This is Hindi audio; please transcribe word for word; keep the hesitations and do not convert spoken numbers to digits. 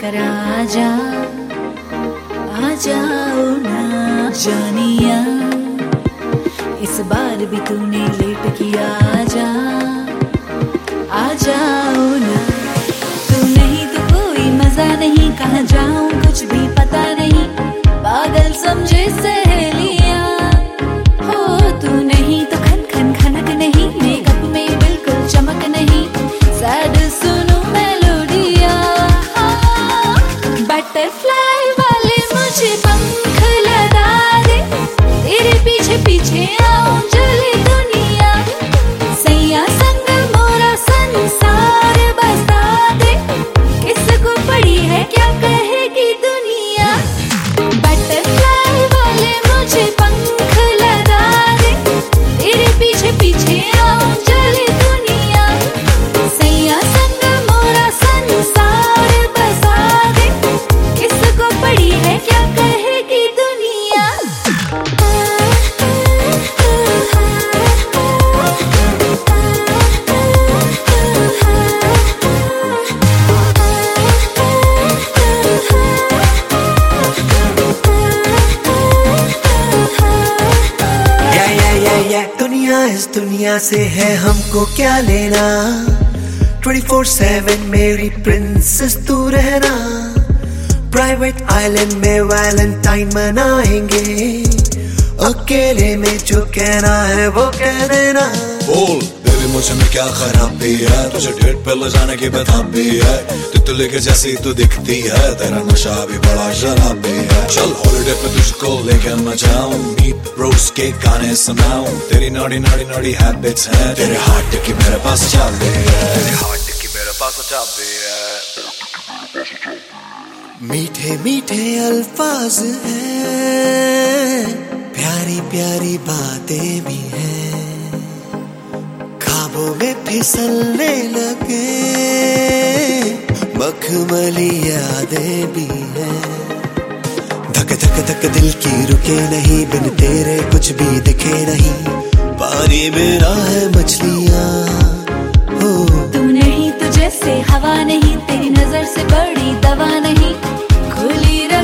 कर आजा, आ जाओ ना जानिया, इस बार भी तूने लेट किया, आजा, आ जाओ ना। तू नहीं तो कोई मजा नहीं, कहाँ जाऊं कुछ भी पता नहीं, पागल समझे सहेलियां। हो तू नहीं तो खन खन खनक नहीं, मेकअप में बिल्कुल चमक नहीं, सैड सुनूं मेलोडिया। बटरफ्लाई वाले मुझे पंख लगा दे, तेरे पीछे पीछे आऊं चले दुनिया, सैया संग मोरा संसार बसा दे, किसको पड़ी है क्या कहेगी दुनिया। बटरफ्लाई वाले मुझे पंख लगा दे, तेरे पीछे पीछे आऊं चले दुनिया, सैया संग मोरा संसार बसा दे, किसको पड़ी है क्या कहेगी दुनिया। दुनिया इस दुनिया से है हमको क्या लेना, ट्वेंटी फोर सेवन मेरी प्रिंसेस तू रहना, प्राइवेट आइलैंड में वैलेंटाइन मनाएंगे, अकेले में जो कहना है वो कह देना। बोल बेबी मुझे में क्या खराबी है, तुझे डेट पे ले जाने की बताबी है, तितली के जैसी तू दिखती है, तेरा नशा भी बड़ा शराबी है। चल हॉलिडे पे तुझको लेके मैं जाऊं, मीट रोज के गाने सुनाऊं, तेरी नॉडी नॉडी नॉडी हैबिट्स हैं, तेरे हार्ट की मेरे पास चाबी है, तेरे हार्ट की मेरे पास चाबी है। मीठे मीठे अल्फाज हैं, प्यारी प्यारी बातें भी हैं, ख्वाबों में फिसलने लगे मखमली यादें भी हैं, धक धक धक दिल की रुके नहीं, बिन तेरे कुछ भी दिखे नहीं, पानी मेरा है मछलियां। हो तू नहीं तो जैसे हवा नहीं, तेरी नजर से बड़ी दवा नहीं, खुली